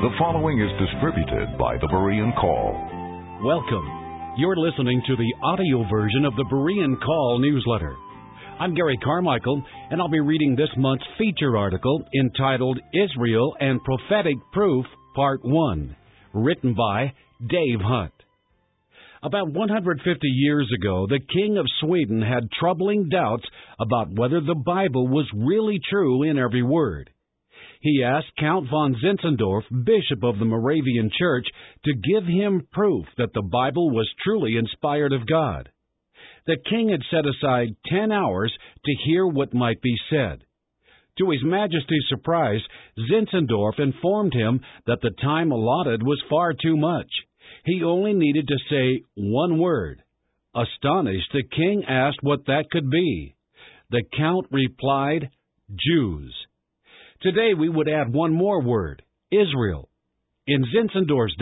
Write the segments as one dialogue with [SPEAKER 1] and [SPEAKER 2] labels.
[SPEAKER 1] The following is distributed by the Berean Call.
[SPEAKER 2] Welcome. You're listening to the audio version of the Berean Call newsletter. I'm Gary Carmichael, and I'll be reading this month's feature article entitled Israel and Prophetic Proof, Part 1, written by Dave Hunt. About 150 years ago, the King of Sweden had troubling doubts about whether the Bible was really true in every word. He asked Count von Zinzendorf, Bishop of the Moravian Church, to give him proof that the Bible was truly inspired of God. The king had set aside 10 hours to hear what might be said. To His Majesty's surprise, Zinzendorf informed him that the time allotted was far too much. He only needed to say one word. Astonished, the king asked what that could be. The count replied, Jews. Today we would add one more word, Israel. In Zinzendorf's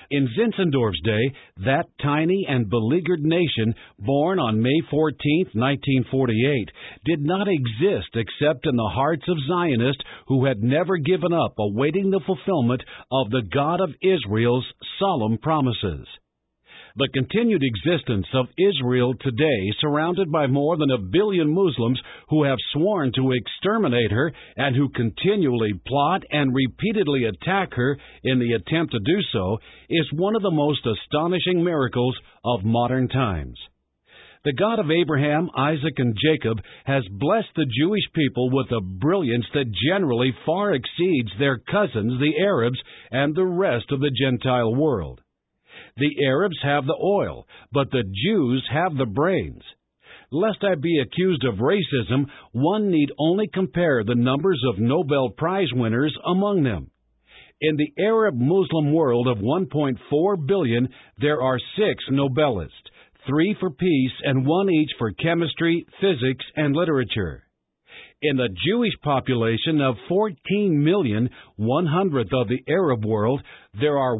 [SPEAKER 2] day, that tiny and beleaguered nation, born on May 14, 1948, did not exist except in the hearts of Zionists who had never given up awaiting the fulfillment of the God of Israel's solemn promises. The continued existence of Israel today, surrounded by more than 1 billion Muslims who have sworn to exterminate her and who continually plot and repeatedly attack her in the attempt to do so, is one of the most astonishing miracles of modern times. The God of Abraham, Isaac, and Jacob has blessed the Jewish people with a brilliance that generally far exceeds their cousins, the Arabs, and the rest of the Gentile world. The Arabs have the oil, but the Jews have the brains. Lest I be accused of racism, one need only compare the numbers of Nobel Prize winners among them. In the Arab-Muslim world of 1.4 billion, there are 6 Nobelists, 3 for peace and 1 each for chemistry, physics, and literature. In the Jewish population of 14 million, 1/100th of the Arab world, there are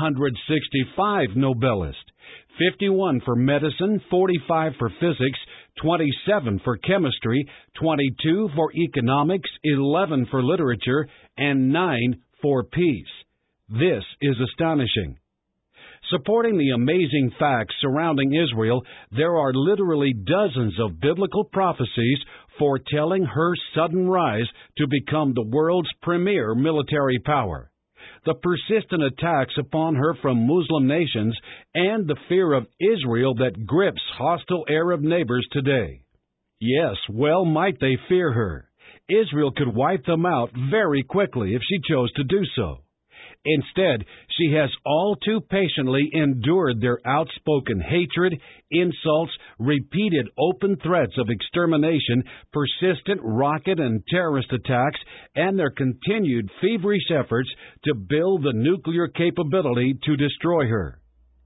[SPEAKER 2] 165 Nobelists, 51 for medicine, 45 for physics, 27 for chemistry, 22 for economics, 11 for literature, and 9 for peace. This is astonishing. Supporting the amazing facts surrounding Israel, there are literally dozens of biblical prophecies foretelling her sudden rise to become the world's premier military power. The persistent attacks upon her from Muslim nations and the fear of Israel that grips hostile Arab neighbors today. Yes, well might they fear her. Israel could wipe them out very quickly if she chose to do so. Instead, she has all too patiently endured their outspoken hatred, insults, repeated open threats of extermination, persistent rocket and terrorist attacks, and their continued feverish efforts to build the nuclear capability to destroy her.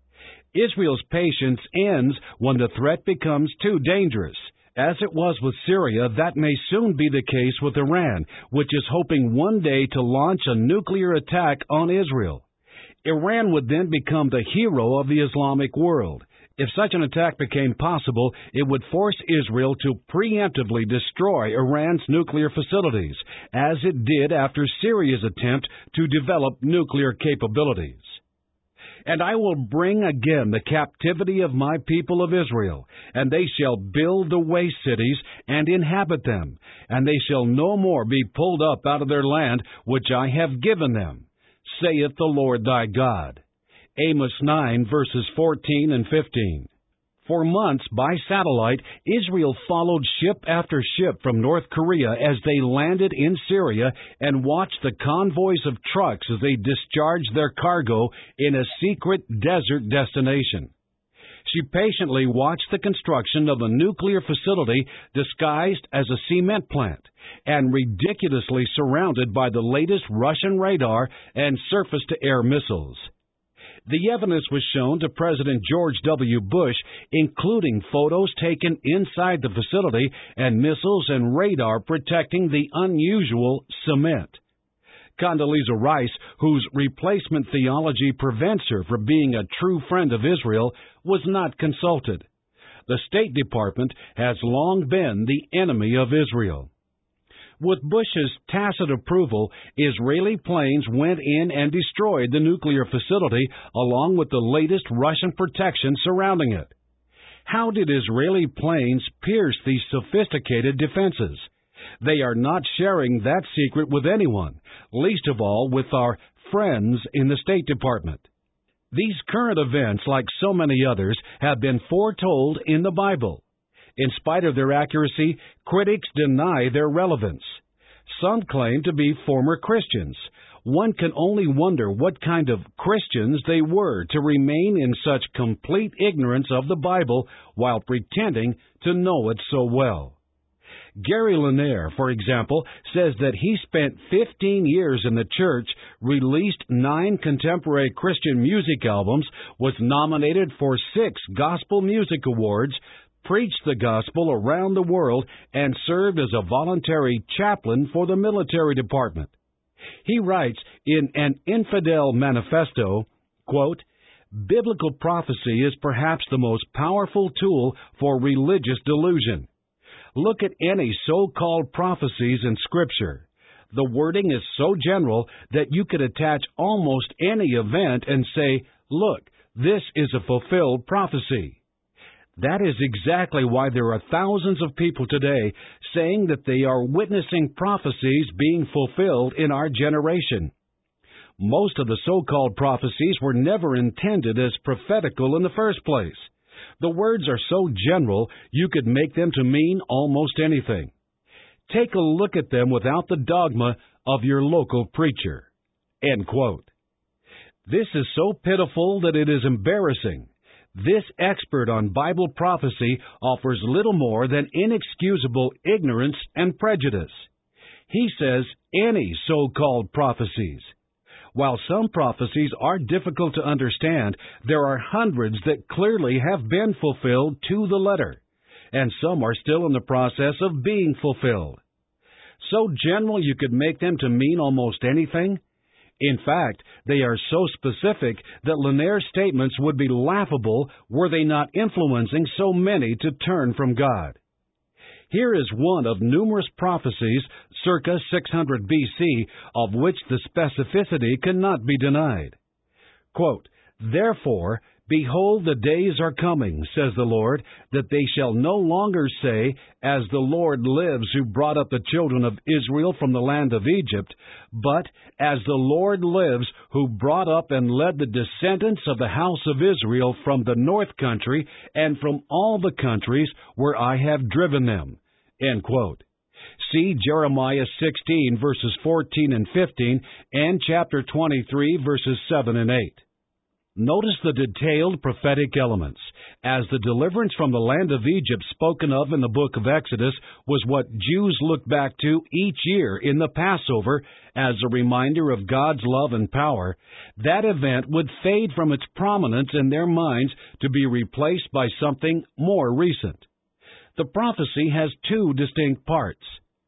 [SPEAKER 2] Israel's patience ends when the threat becomes too dangerous. As it was with Syria, that may soon be the case with Iran, which is hoping one day to launch a nuclear attack on Israel. Iran would then become the hero of the Islamic world. If such an attack became possible, it would force Israel to preemptively destroy Iran's nuclear facilities, as it did after Syria's attempt to develop nuclear capabilities. And I will bring again the captivity of my people of Israel, and they shall build the waste cities and inhabit them, and they shall no more be pulled up out of their land which I have given them, saith the Lord thy God. Amos 9, verses 14 and 15. For months, by satellite, Israel followed ship after ship from North Korea as they landed in Syria and watched the convoys of trucks as they discharged their cargo in a secret desert destination. She patiently watched the construction of a nuclear facility disguised as a cement plant and ridiculously surrounded by the latest Russian radar and surface-to-air missiles. The evidence was shown to President George W. Bush, including photos taken inside the facility and missiles and radar protecting the unusual cement. Condoleezza Rice, whose replacement theology prevents her from being a true friend of Israel, was not consulted. The State Department has long been the enemy of Israel. With Bush's tacit approval, Israeli planes went in and destroyed the nuclear facility along with the latest Russian protection surrounding it. How did Israeli planes pierce these sophisticated defenses? They are not sharing that secret with anyone, least of all with our friends in the State Department. These current events, like so many others, have been foretold in the Bible. In spite of their accuracy, critics deny their relevance. Some claim to be former Christians. One can only wonder what kind of Christians they were to remain in such complete ignorance of the Bible while pretending to know it so well. Gary Lanier, for example, says that he spent 15 years in the church, released 9 contemporary Christian music albums, was nominated for 6 Gospel Music Awards, preached the gospel around the world, and served as a voluntary chaplain for the military department. He writes in an Infidel Manifesto, quote, "Biblical prophecy is perhaps the most powerful tool for religious delusion. Look at any so-called prophecies in Scripture. The wording is so general that you could attach almost any event and say, look, this is a fulfilled prophecy. That is exactly why there are thousands of people today saying that they are witnessing prophecies being fulfilled in our generation. Most of the so-called prophecies were never intended as prophetical in the first place. The words are so general you could make them to mean almost anything. Take a look at them without the dogma of your local preacher." End quote. This is so pitiful that it is embarrassing. This expert on Bible prophecy offers little more than inexcusable ignorance and prejudice. He says any so-called prophecies. While some prophecies are difficult to understand, there are hundreds that clearly have been fulfilled to the letter, and some are still in the process of being fulfilled. So general you could make them to mean almost anything? In fact, they are so specific that Lanier's statements would be laughable were they not influencing so many to turn from God. Here is one of numerous prophecies, circa 600 B.C., of which the specificity cannot be denied. Quote, "Therefore, behold, the days are coming, says the Lord, that they shall no longer say, as the Lord lives who brought up the children of Israel from the land of Egypt, but as the Lord lives who brought up and led the descendants of the house of Israel from the north country and from all the countries where I have driven them." End quote. See Jeremiah 16, verses 14 and 15, and chapter 23, verses 7 and 8. Notice the detailed prophetic elements, as the deliverance from the land of Egypt spoken of in the book of Exodus was what Jews looked back to each year in the Passover as a reminder of God's love and power. That event would fade from its prominence in their minds to be replaced by something more recent. The prophecy has 2 distinct parts.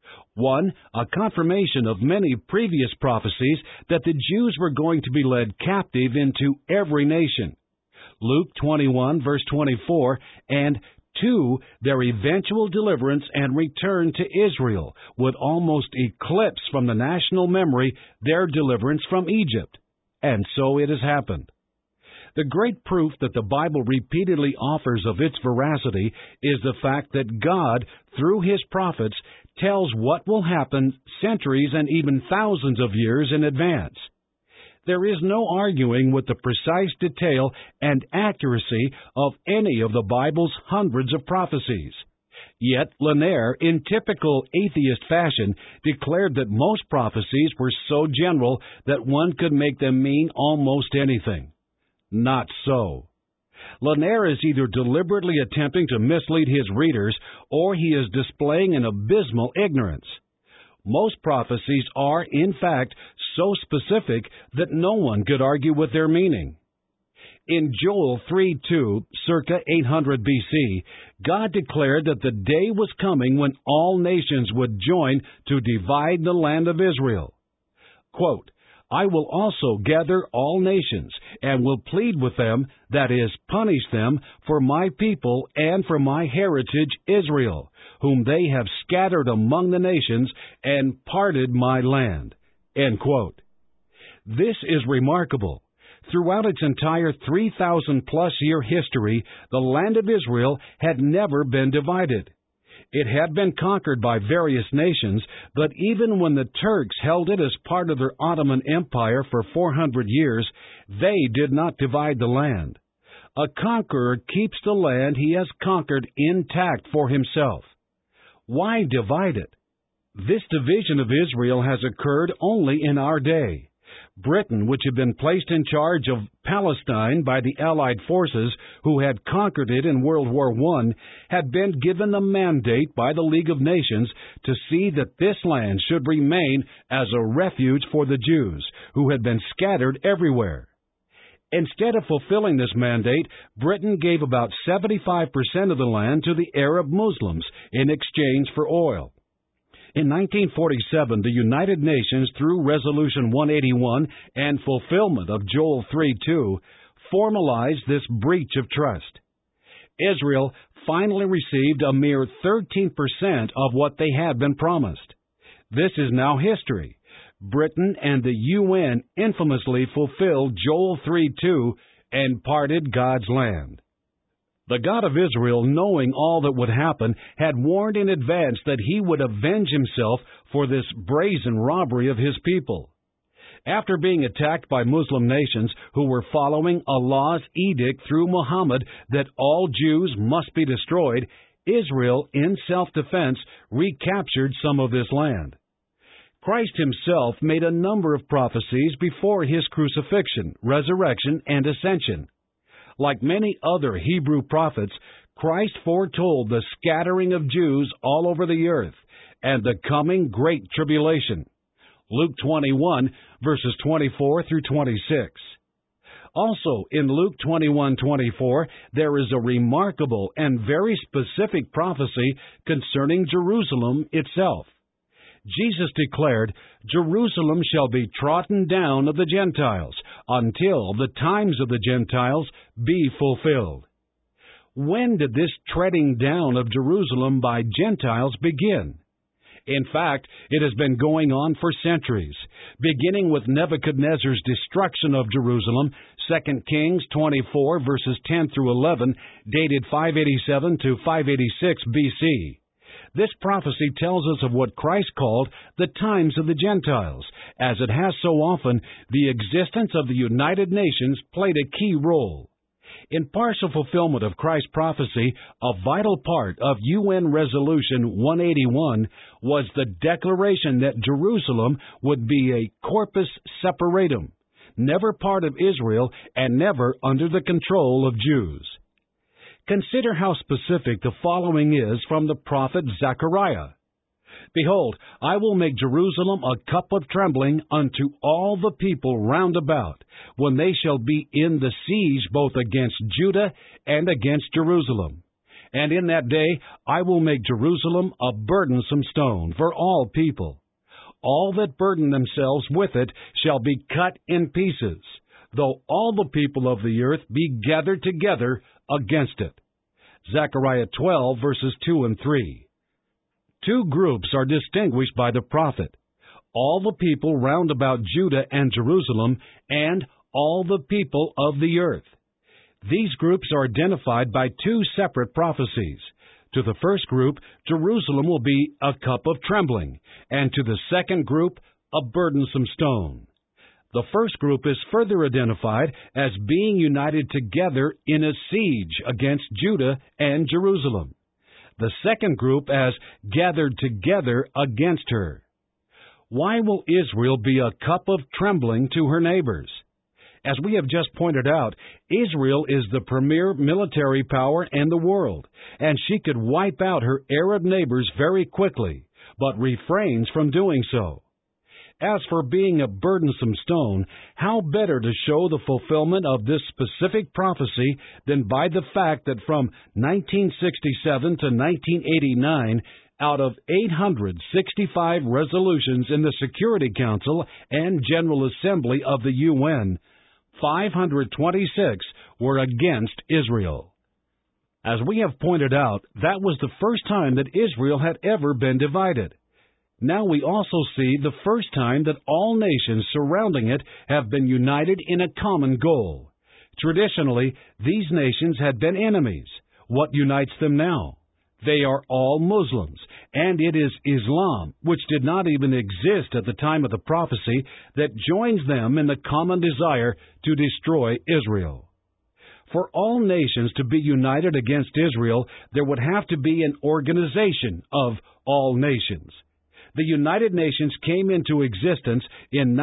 [SPEAKER 2] One, a confirmation of many previous prophecies that the Jews were going to be led captive into every nation. Luke 21, verse 24, and 2, their eventual deliverance and return to Israel would almost eclipse from the national memory their deliverance from Egypt. And so it has happened. The great proof that the Bible repeatedly offers of its veracity is the fact that God, through His prophets, tells what will happen centuries and even thousands of years in advance. There is no arguing with the precise detail and accuracy of any of the Bible's hundreds of prophecies. Yet Lanier, in typical atheist fashion, declared that most prophecies were so general that one could make them mean almost anything. Not so. Lanier is either deliberately attempting to mislead his readers, or he is displaying an abysmal ignorance. Most prophecies are, in fact, so specific that no one could argue with their meaning. In Joel 3:2, circa 800 B.C., God declared that the day was coming when all nations would join to divide the land of Israel. Quote, "I will also gather all nations, and will plead with them, that is, punish them, for my people and for my heritage Israel, whom they have scattered among the nations, and parted my land." End quote. This is remarkable. Throughout its entire 3,000-plus year history, the land of Israel had never been divided. It had been conquered by various nations, but even when the Turks held it as part of their Ottoman Empire for 400 years, they did not divide the land. A conqueror keeps the land he has conquered intact for himself. Why divide it? This division of Israel has occurred only in our day. Britain, which had been placed in charge of Palestine by the Allied forces who had conquered it in World War I, had been given the mandate by the League of Nations to see that this land should remain as a refuge for the Jews, who had been scattered everywhere. Instead of fulfilling this mandate, Britain gave about 75% of the land to the Arab Muslims in exchange for oil. In 1947, the United Nations, through Resolution 181 and fulfillment of Joel 3:2, formalized this breach of trust. Israel finally received a mere 13% of what they had been promised. This is now history. Britain and the UN infamously fulfilled Joel 3:2 and parted God's land. The God of Israel, knowing all that would happen, had warned in advance that he would avenge himself for this brazen robbery of his people. After being attacked by Muslim nations who were following Allah's edict through Muhammad that all Jews must be destroyed, Israel, in self-defense, recaptured some of this land. Christ himself made a number of prophecies before his crucifixion, resurrection, and ascension. Like many other Hebrew prophets, Christ foretold the scattering of Jews all over the earth and the coming Great Tribulation. Luke 21, verses 24 through 26. Also, in Luke 21:24, there is a remarkable and very specific prophecy concerning Jerusalem itself. Jesus declared, "Jerusalem shall be trodden down of the Gentiles, until the times of the Gentiles be fulfilled." When did this treading down of Jerusalem by Gentiles begin? In fact, it has been going on for centuries, beginning with Nebuchadnezzar's destruction of Jerusalem, 2 Kings 24, verses 10 through 11, dated 587 to 586 BC. This prophecy tells us of what Christ called the times of the Gentiles. As it has so often, the existence of the United Nations played a key role. In partial fulfillment of Christ's prophecy, a vital part of UN Resolution 181 was the declaration that Jerusalem would be a corpus separatum, never part of Israel and never under the control of Jews. Consider how specific the following is from the prophet Zechariah. "Behold, I will make Jerusalem a cup of trembling unto all the people round about, when they shall be in the siege both against Judah and against Jerusalem. And in that day I will make Jerusalem a burdensome stone for all people. All that burden themselves with it shall be cut in pieces, though all the people of the earth be gathered together against it." Zechariah 12, verses 2 and 3. Two groups are distinguished by the prophet: all the people round about Judah and Jerusalem, and all the people of the earth. These groups are identified by two separate prophecies. To the first group, Jerusalem will be a cup of trembling, and to the second group, a burdensome stone. The first group is further identified as being united together in a siege against Judah and Jerusalem. The second group as gathered together against her. Why will Israel be a cup of trembling to her neighbors? As we have just pointed out, Israel is the premier military power in the world, and she could wipe out her Arab neighbors very quickly, but refrains from doing so. As for being a burdensome stone, how better to show the fulfillment of this specific prophecy than by the fact that from 1967 to 1989, out of 865 resolutions in the Security Council and General Assembly of the UN, 526 were against Israel. As we have pointed out, that was the first time that Israel had ever been divided. Now we also see the first time that all nations surrounding it have been united in a common goal. Traditionally, these nations had been enemies. What unites them now? They are all Muslims, and it is Islam, which did not even exist at the time of the prophecy, that joins them in the common desire to destroy Israel. For all nations to be united against Israel, there would have to be an organization of all nations. The United Nations came into existence in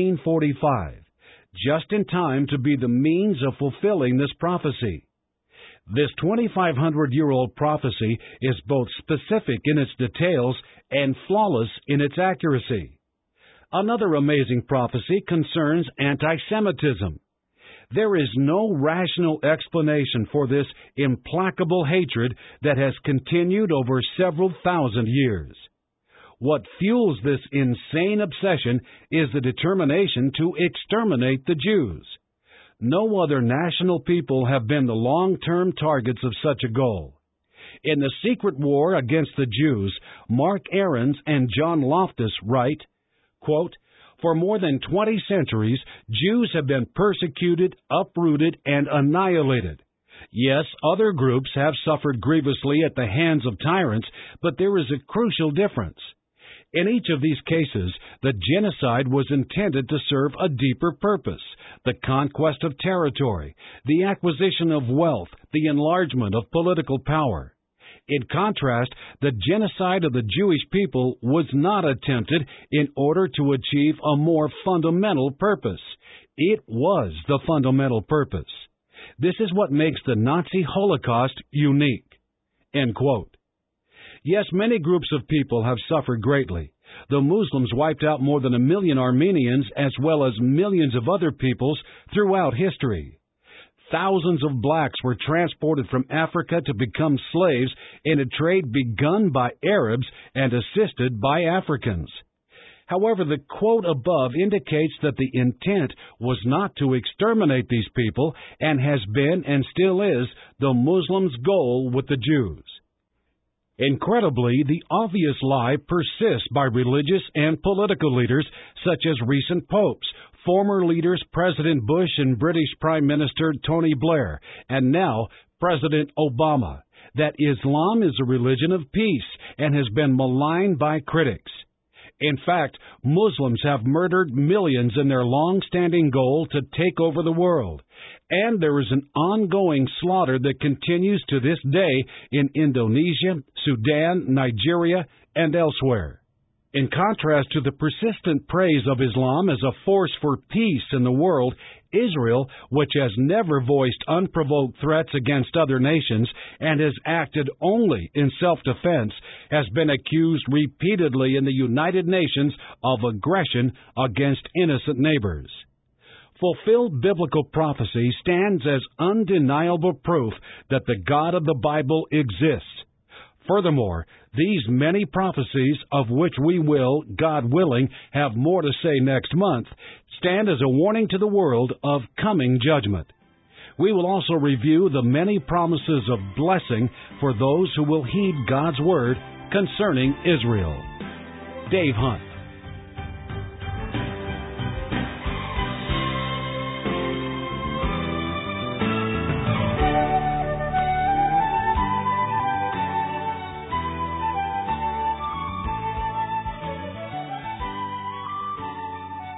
[SPEAKER 2] 1945, just in time to be the means of fulfilling this prophecy. This 2,500-year-old prophecy is both specific in its details and flawless in its accuracy. Another amazing prophecy concerns anti-Semitism. There is no rational explanation for this implacable hatred that has continued over several thousand years. What fuels this insane obsession is the determination to exterminate the Jews. No other national people have been the long-term targets of such a goal. In the secret war against the Jews, Mark Ahrens and John Loftus write, quote, "For more than 20 centuries, Jews have been persecuted, uprooted, and annihilated. Yes, other groups have suffered grievously at the hands of tyrants, but there is a crucial difference. In each of these cases, the genocide was intended to serve a deeper purpose, the conquest of territory, the acquisition of wealth, the enlargement of political power. In contrast, the genocide of the Jewish people was not attempted in order to achieve a more fundamental purpose. It was the fundamental purpose. This is what makes the Nazi Holocaust unique." End quote. Yes, many groups of people have suffered greatly. The Muslims wiped out more than 1 million Armenians as well as millions of other peoples throughout history. Thousands of blacks were transported from Africa to become slaves in a trade begun by Arabs and assisted by Africans. However, the quote above indicates that the intent was not to exterminate these people and has been and still is the Muslims' goal with the Jews. Incredibly, the obvious lie persists by religious and political leaders such as recent popes, former leaders President Bush and British Prime Minister Tony Blair, and now President Obama, that Islam is a religion of peace and has been maligned by critics. In fact, Muslims have murdered millions in their long-standing goal to take over the world. And there is an ongoing slaughter that continues to this day in Indonesia, Sudan, Nigeria, and elsewhere. In contrast to the persistent praise of Islam as a force for peace in the world, Israel, which has never voiced unprovoked threats against other nations and has acted only in self-defense, has been accused repeatedly in the United Nations of aggression against innocent neighbors. Fulfilled biblical prophecy stands as undeniable proof that the God of the Bible exists. Furthermore, these many prophecies, of which we will, God willing, have more to say next month, stand as a warning to the world of coming judgment. We will also review the many promises of blessing for those who will heed God's word concerning Israel. Dave Hunt.